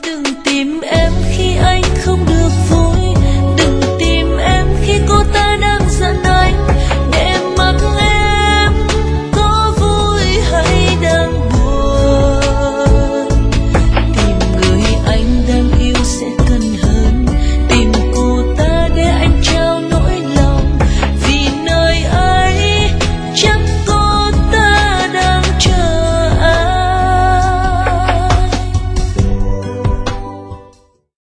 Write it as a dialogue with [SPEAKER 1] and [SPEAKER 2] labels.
[SPEAKER 1] đừng tìm em khi anh không được vui.